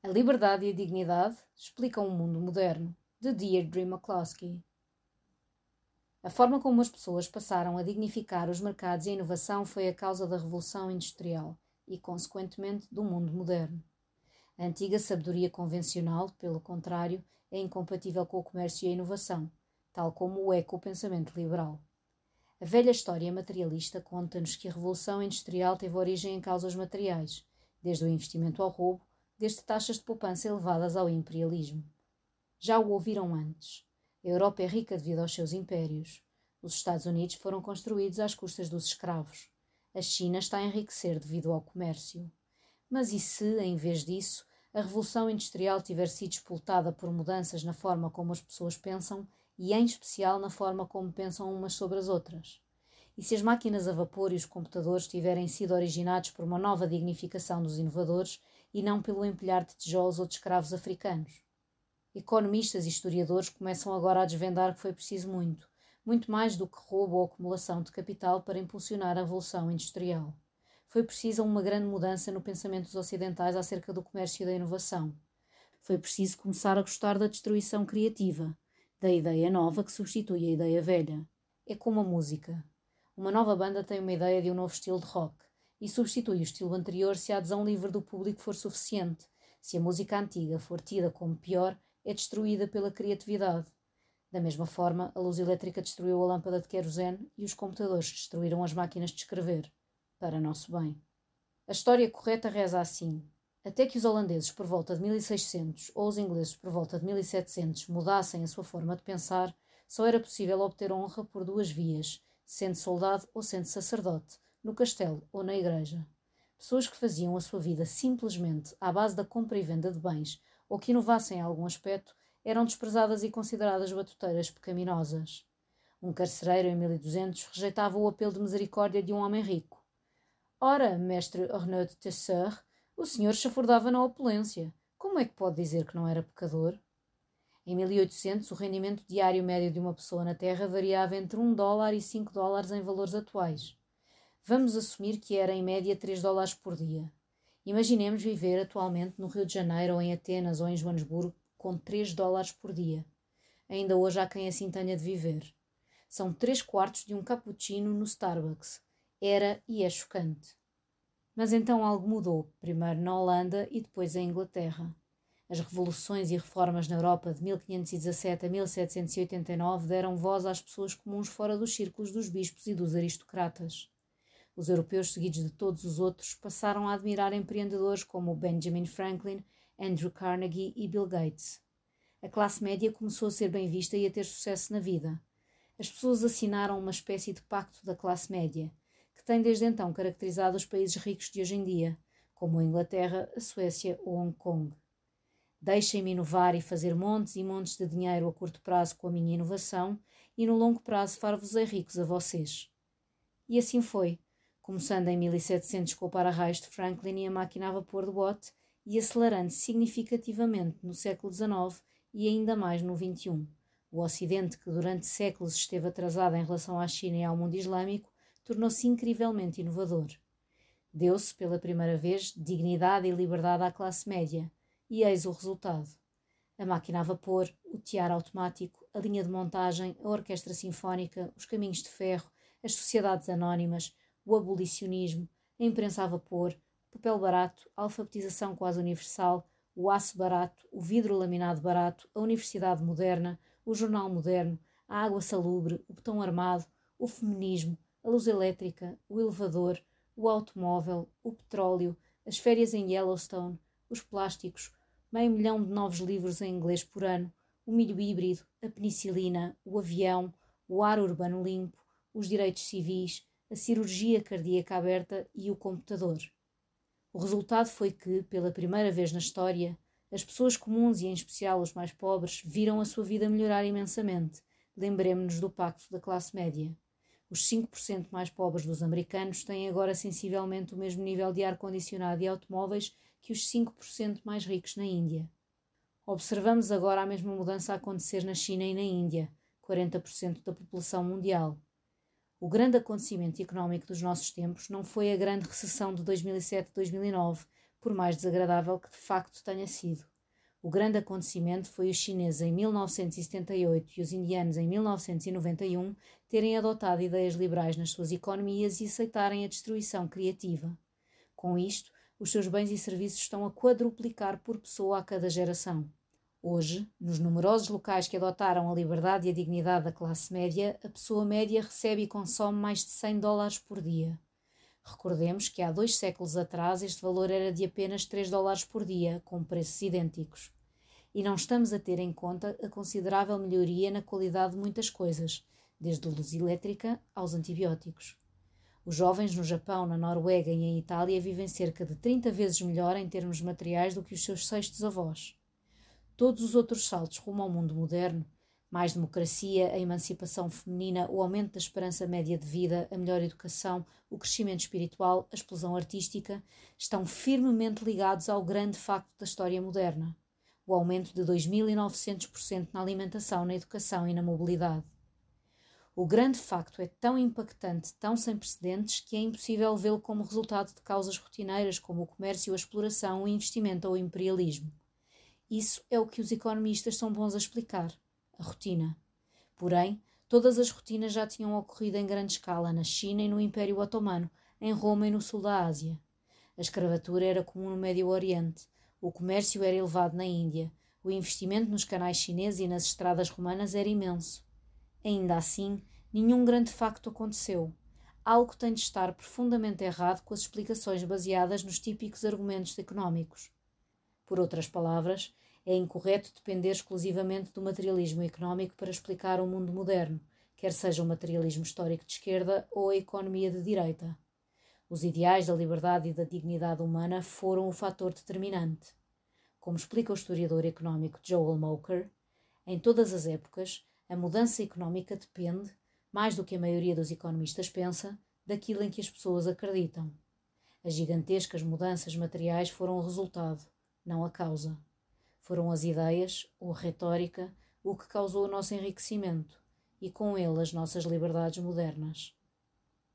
A liberdade e a dignidade explicam o mundo moderno, de Deirdre McCloskey. A forma como as pessoas passaram a dignificar os mercados e a inovação foi a causa da Revolução Industrial e, consequentemente, do mundo moderno. A antiga sabedoria convencional, pelo contrário, é incompatível com o comércio e a inovação, tal como o é com o pensamento liberal. A velha história materialista conta-nos que a Revolução Industrial teve origem em causas materiais, desde o investimento ao roubo, desde taxas de poupança elevadas ao imperialismo. Já o ouviram antes. A Europa é rica devido aos seus impérios. Os Estados Unidos foram construídos às custas dos escravos. A China está a enriquecer devido ao comércio. Mas e se, em vez disso, a Revolução Industrial tiver sido explotada por mudanças na forma como as pessoas pensam e, em especial, na forma como pensam umas sobre as outras? E se as máquinas a vapor e os computadores tiverem sido originados por uma nova dignificação dos inovadores e não pelo empilhar de tijolos ou de escravos africanos? Economistas e historiadores começam agora a desvendar que foi preciso muito mais do que roubo ou acumulação de capital para impulsionar a Revolução Industrial. Foi preciso uma grande mudança no pensamento dos ocidentais acerca do comércio e da inovação. Foi preciso começar a gostar da destruição criativa, da ideia nova que substitui a ideia velha. É como a música. Uma nova banda tem uma ideia de um novo estilo de rock e substitui o estilo anterior se a adesão livre do público for suficiente. Se a música antiga for tida como pior, é destruída pela criatividade. Da mesma forma, a luz elétrica destruiu a lâmpada de querosene e os computadores destruíram as máquinas de escrever. Para nosso bem. A história correta reza assim. Até que os holandeses por volta de 1600 ou os ingleses por volta de 1700 mudassem a sua forma de pensar, só era possível obter honra por duas vias, sendo soldado ou sendo sacerdote, no castelo ou na igreja. Pessoas que faziam a sua vida simplesmente à base da compra e venda de bens ou que inovassem em algum aspecto eram desprezadas e consideradas batuteiras pecaminosas. Um carcereiro em 1200 rejeitava o apelo de misericórdia de um homem rico. Ora, mestre Arnaud de Tesseur, o senhor chafurdava na opulência. Como é que pode dizer que não era pecador? Em 1800, o rendimento diário médio de uma pessoa na Terra variava entre $1 e $5 em valores atuais. Vamos assumir que era em média $3 por dia. Imaginemos viver atualmente no Rio de Janeiro ou em Atenas ou em Joanesburgo com $3 por dia. Ainda hoje há quem assim tenha de viver. São 3/4 de um cappuccino no Starbucks. Era e é chocante. Mas então algo mudou, primeiro na Holanda e depois em Inglaterra. As revoluções e reformas na Europa de 1517 a 1789 deram voz às pessoas comuns fora dos círculos dos bispos e dos aristocratas. Os europeus, seguidos de todos os outros, passaram a admirar empreendedores como Benjamin Franklin, Andrew Carnegie e Bill Gates. A classe média começou a ser bem vista e a ter sucesso na vida. As pessoas assinaram uma espécie de pacto da classe média, que tem desde então caracterizado os países ricos de hoje em dia, como a Inglaterra, a Suécia ou Hong Kong. Deixem-me inovar e fazer montes e montes de dinheiro a curto prazo com a minha inovação e no longo prazo far-vos-ei ricos a vocês. E assim foi, começando em 1700 com o para-raios de Franklin e a máquina a vapor de Watt e acelerando significativamente no século XIX e ainda mais no XXI. O Ocidente, que durante séculos esteve atrasado em relação à China e ao mundo islâmico, tornou-se incrivelmente inovador. Deu-se, pela primeira vez, dignidade e liberdade à classe média, e eis o resultado. A máquina a vapor, o tiar automático, a linha de montagem, a orquestra sinfónica, os caminhos de ferro, as sociedades anónimas, o abolicionismo, a imprensa a vapor, o papel barato, a alfabetização quase universal, o aço barato, o vidro laminado barato, a universidade moderna, o jornal moderno, a água salubre, o botão armado, o feminismo, a luz elétrica, o elevador, o automóvel, o petróleo, as férias em Yellowstone, os plásticos, 500 mil de novos livros em inglês por ano, o milho híbrido, a penicilina, o avião, o ar urbano limpo, os direitos civis, a cirurgia cardíaca aberta e o computador. O resultado foi que, pela primeira vez na história, as pessoas comuns e em especial os mais pobres viram a sua vida melhorar imensamente. Lembremo-nos do pacto da classe média. Os 5% mais pobres dos americanos têm agora sensivelmente o mesmo nível de ar-condicionado e automóveis que os 5% mais ricos na Índia. Observamos agora a mesma mudança a acontecer na China e na Índia, 40% da população mundial. O grande acontecimento económico dos nossos tempos não foi a grande recessão de 2007-2009, por mais desagradável que de facto tenha sido. O grande acontecimento foi os chineses em 1978 e os indianos em 1991 terem adotado ideias liberais nas suas economias e aceitarem a destruição criativa. Com isto, os seus bens e serviços estão a quadruplicar por pessoa a cada geração. Hoje, nos numerosos locais que adotaram a liberdade e a dignidade da classe média, a pessoa média recebe e consome mais de $100 por dia. Recordemos que há 2 séculos atrás este valor era de apenas $3 por dia, com preços idênticos. E não estamos a ter em conta a considerável melhoria na qualidade de muitas coisas, desde a luz elétrica aos antibióticos. Os jovens no Japão, na Noruega e em Itália vivem cerca de 30 vezes melhor em termos materiais do que os seus sextos avós. Todos os outros saltos rumo ao mundo moderno, mais democracia, a emancipação feminina, o aumento da esperança média de vida, a melhor educação, o crescimento espiritual, a explosão artística, estão firmemente ligados ao grande facto da história moderna, o aumento de 2.900% na alimentação, na educação e na mobilidade. O grande facto é tão impactante, tão sem precedentes, que é impossível vê-lo como resultado de causas rotineiras como o comércio, a exploração, o investimento ou o imperialismo. Isso é o que os economistas são bons a explicar, a rotina. Porém, todas as rotinas já tinham ocorrido em grande escala na China e no Império Otomano, em Roma e no sul da Ásia. A escravatura era comum no Médio Oriente, o comércio era elevado na Índia, o investimento nos canais chineses e nas estradas romanas era imenso. Ainda assim, nenhum grande facto aconteceu. Algo tem de estar profundamente errado com as explicações baseadas nos típicos argumentos económicos. Por outras palavras, é incorreto depender exclusivamente do materialismo económico para explicar o mundo moderno, quer seja o materialismo histórico de esquerda ou a economia de direita. Os ideais da liberdade e da dignidade humana foram o fator determinante. Como explica o historiador económico Joel Mokyr, em todas as épocas, a mudança económica depende, mais do que a maioria dos economistas pensa, daquilo em que as pessoas acreditam. As gigantescas mudanças materiais foram o resultado, não a causa. Foram as ideias, ou a retórica, o que causou o nosso enriquecimento, e com ele as nossas liberdades modernas.